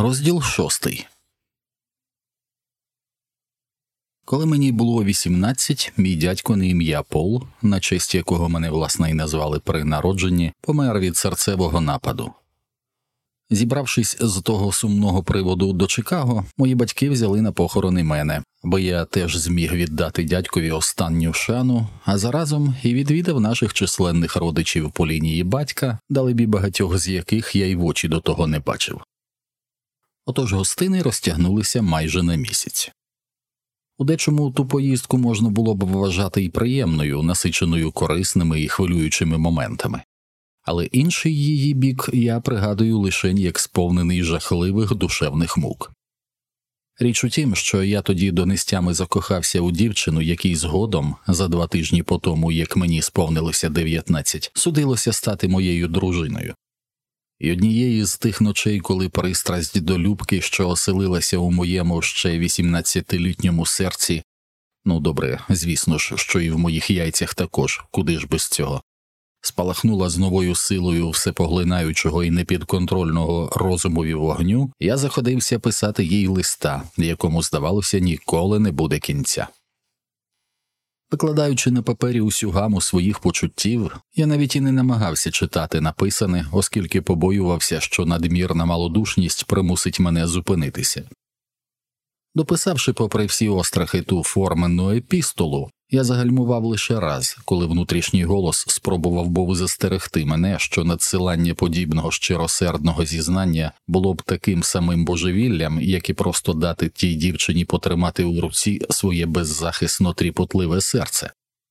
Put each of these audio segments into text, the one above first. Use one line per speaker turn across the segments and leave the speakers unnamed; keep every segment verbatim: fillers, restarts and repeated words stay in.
Розділ шостий. Коли мені було вісімнадцять, мій дядько на ім'я Пол, на честь якого мене власне й назвали при народженні, помер від серцевого нападу. Зібравшись з того сумного приводу до Чикаго, мої батьки взяли на похорони мене, бо я теж зміг віддати дядькові останню шану, а заразом і відвідав наших численних родичів по лінії батька, далебі багатьох з яких я й в очі до того не бачив. Отож гостини розтягнулися майже на місяць. У дечому ту поїздку можна було б вважати і приємною, насиченою корисними і хвилюючими моментами. Але інший її бік я пригадую лише як сповнений жахливих душевних мук. Річ у тім, що я тоді донестями закохався у дівчину, якій згодом, за два тижні по тому, як мені сповнилося дев'ятнадцять, судилося стати моєю дружиною. І однієї з тих ночей, коли пристрасть до Любки, що оселилася у моєму ще вісімнадцятилітньому серці, ну добре, звісно ж, що і в моїх яйцях також, куди ж без цього, спалахнула з новою силою всепоглинаючого і непідконтрольного розумові вогню, я заходився писати їй листа, якому, здавалося, ніколи не буде кінця. Викладаючи на папері усю гаму своїх почуттів, я навіть і не намагався читати написане, оскільки побоювався, що надмірна малодушність примусить мене зупинитися. Дописавши попри всі острахи ту форменну епістолу, я загальмував лише раз, коли внутрішній голос спробував був застерегти мене, що надсилання подібного щиросердного зізнання було б таким самим божевіллям, як і просто дати тій дівчині потримати у руці своє беззахисно тріпотливе серце.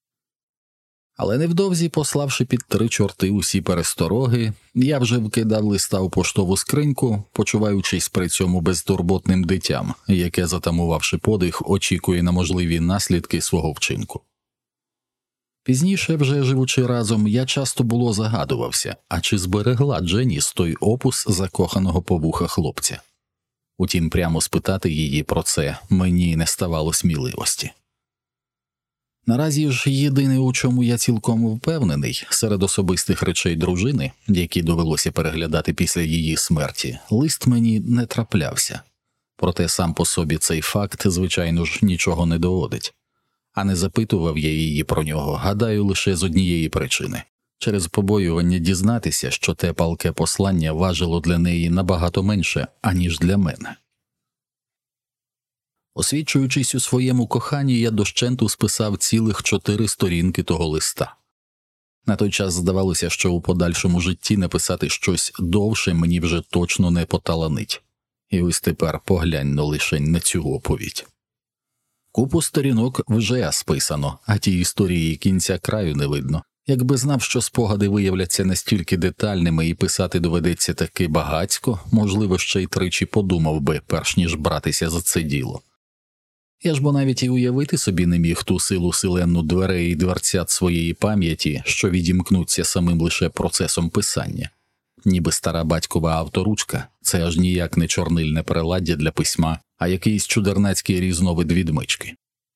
Але невдовзі, пославши під три чорти усі перестороги, я вже вкидав листа у поштову скриньку, почуваючись при цьому безтурботним дитям, яке, затамувавши подих, очікує на можливі наслідки свого вчинку. Пізніше, вже живучи разом, я часто було загадувався, а чи зберегла Дженіс той опус закоханого по вуха хлопця. Утім, прямо спитати її про це мені не ставало сміливості. Наразі ж єдине, у чому я цілком впевнений, серед особистих речей дружини, які довелося переглядати після її смерті, лист мені не траплявся. Проте сам по собі цей факт, звичайно ж, нічого не доводить. А не запитував я її про нього, гадаю, лише з однієї причини. Через побоювання дізнатися, що те палке послання важило для неї набагато менше, аніж для мене. Освідчуючись у своєму коханні, я дощенту списав цілих чотири сторінки того листа. На той час здавалося, що у подальшому житті написати щось довше мені вже точно не поталанить. І ось тепер поглянь-но лишень на цю оповідь. Купу сторінок вже списано, а тій історії кінця краю не видно. Якби знав, що спогади виявляться настільки детальними і писати доведеться таки багацько, можливо, ще й тричі подумав би, перш ніж братися за це діло. Я ж бо навіть і уявити собі не міг ту силу силенну дверей і дверцят своєї пам'яті, що відімкнуться самим лише процесом писання. Ніби стара батькова авторучка – це аж ніяк не чорнильне приладдя для письма, а якийсь чудернацький різновид відмички.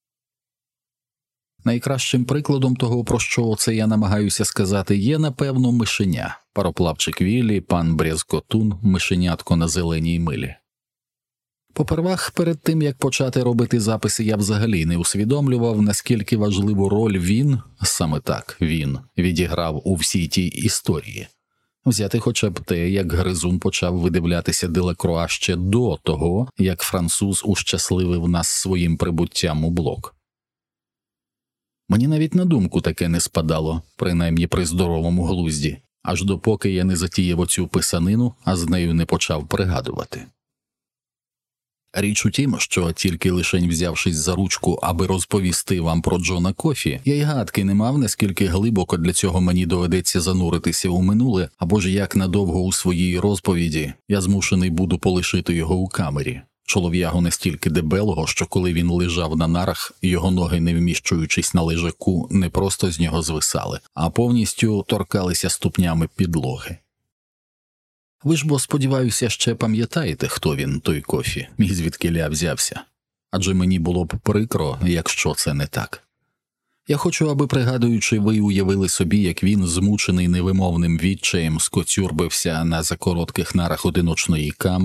Найкращим прикладом того, про що оце я намагаюся сказати, є, напевно, мишеня, пароплавчик Віллі, пан Брязкотун, мишенятко на зеленій милі. Попервах, перед тим, як почати робити записи, я взагалі не усвідомлював, наскільки важливу роль він, саме так, він, відіграв у всій тій історії. Взяти хоча б те, як Гризун почав видивлятися Делакруа ще до того, як француз ущасливив нас своїм прибуттям у блок. Мені навіть на думку таке не спадало, принаймні при здоровому глузді, аж допоки я не затіяв оцю писанину, а з нею не почав пригадувати. Річ у тім, що тільки лишень взявшись за ручку, аби розповісти вам про Джона Кофі, я й гадки не мав, наскільки глибоко для цього мені доведеться зануритися у минуле, або ж як надовго у своїй розповіді я змушений буду полишити його у камері. Чолов'ягу настільки дебелого, що коли він лежав на нарах, його ноги, не вміщуючись на лежаку, не просто з нього звисали, а повністю торкалися ступнями підлоги. Ви ж бо, сподіваюся, ще пам'ятаєте, хто він, той Кофі, і звідкиля взявся. Адже мені було б прикро, якщо це не так. Я хочу, аби, пригадуючи, ви уявили собі, як він, змучений невимовним відчаєм, скоцюрбився на закоротких нарах одиночної камери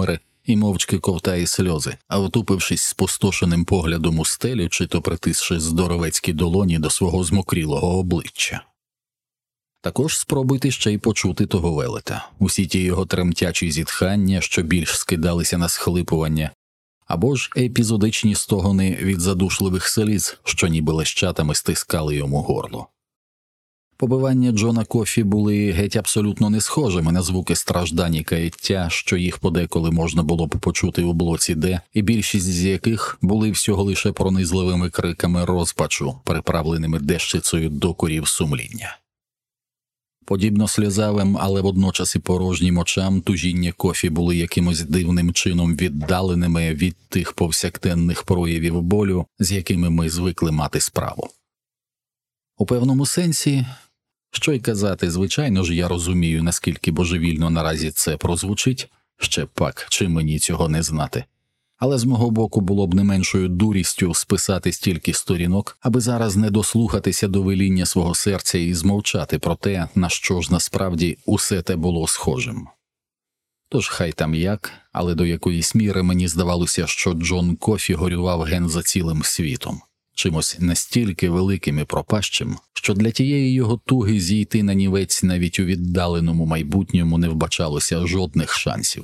і мовчки ковтає сльози, а втупившись спустошеним поглядом у стелю, чи то притисши здоровецькі долоні до свого змокрілого обличчя. Також спробуйте ще й почути того велета, усі ті його тремтячі зітхання, що більш скидалися на схлипування, або ж епізодичні стогони від задушливих сліз, що ніби лещатами стискали йому горло. Побивання Джона Кофі були геть абсолютно не схожими на звуки страждань і каяття, що їх подеколи можна було б почути у блоці Д, і більшість з яких були всього лише пронизливими криками розпачу, приправленими дещицею докорів сумління. Подібно сльозавим, але водночас і порожнім очам тужіння Кофі були якимось дивним чином віддаленими від тих повсякденних проявів болю, з якими ми звикли мати справу. У певному сенсі, що й казати, звичайно ж, я розумію, наскільки божевільно наразі це прозвучить, ще пак, чи мені цього не знати. Але з мого боку було б не меншою дурістю списати стільки сторінок, аби зараз не дослухатися до веління свого серця і змовчати про те, на що ж насправді усе те було схожим. Тож хай там як, але до якоїсь міри мені здавалося, що Джон Кофі горював ген за цілим світом, чимось настільки великим і пропащим, що для тієї його туги зійти на нівець навіть у віддаленому майбутньому не вбачалося жодних шансів.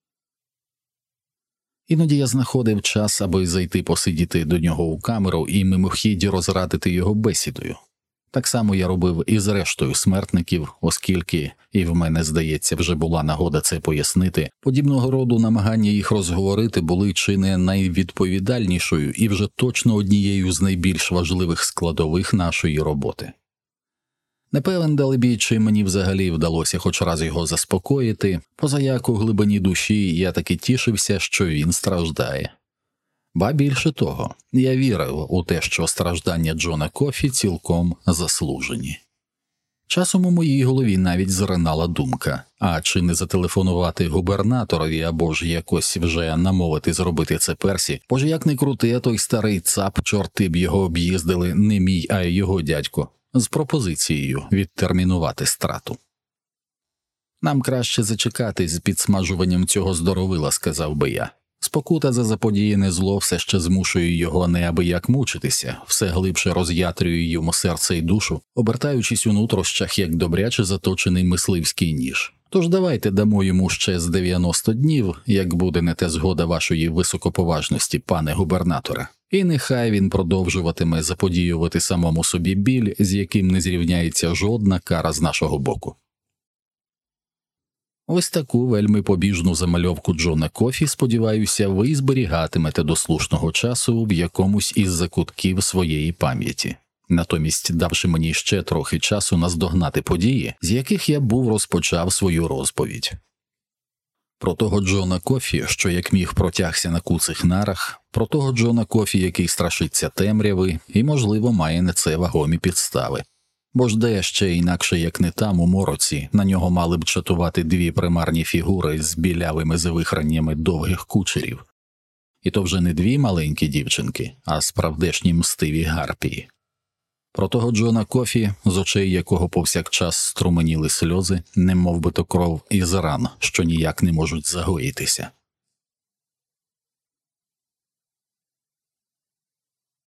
Іноді я знаходив час, аби зайти посидіти до нього у камеру і мимохідь розрадити його бесідою. Так само я робив і з рештою смертників, оскільки, і в мене, здається, вже була нагода це пояснити, подібного роду намагання їх розговорити були чи не найвідповідальнішою і вже точно однією з найбільш важливих складових нашої роботи. Не певен, далебі, чи мені взагалі вдалося хоч раз його заспокоїти, позаяк у глибині душі я таки тішився, що він страждає. Ба більше того, я вірив у те, що страждання Джона Кофі цілком заслужені. Часом у моїй голові навіть зринала думка, а чи не зателефонувати губернаторові або ж якось вже намовити зробити це Персі, бо ж як не крути, а той старий цап, чорти б його об'їздили, не мій, а його дядько, з пропозицією відтермінувати страту. «Нам краще зачекати з підсмажуванням цього здоровила», – сказав би я. Спокута за заподіяне зло все ще змушує його неабияк мучитися, все глибше роз'ятрює йому серце і душу, обертаючись у нутрощах, як добряче заточений мисливський ніж. Тож давайте дамо йому ще з дев'яносто днів, як буде не те згода вашої високоповажності, пане губернаторе. І нехай він продовжуватиме заподіювати самому собі біль, з яким не зрівняється жодна кара з нашого боку. Ось таку вельми побіжну замальовку Джона Кофі, сподіваюся, ви зберігатимете до слушного часу в якомусь із закутків своєї пам'яті, натомість давши мені ще трохи часу наздогнати події, з яких я був розпочав свою розповідь. Про того Джона Кофі, що як міг протягся на куцих нарах, про того Джона Кофі, який страшиться темряви і, можливо, має на це вагомі підстави. Бо ж де ще інакше, як не там, у мороці, на нього мали б чатувати дві примарні фігури з білявими завихраннями довгих кучерів. І то вже не дві маленькі дівчинки, а справдешні мстиві гарпії. Про того Джона Кофі, з очей якого повсякчас струменіли сльози, немов би то кров із ран, що ніяк не можуть загоїтися.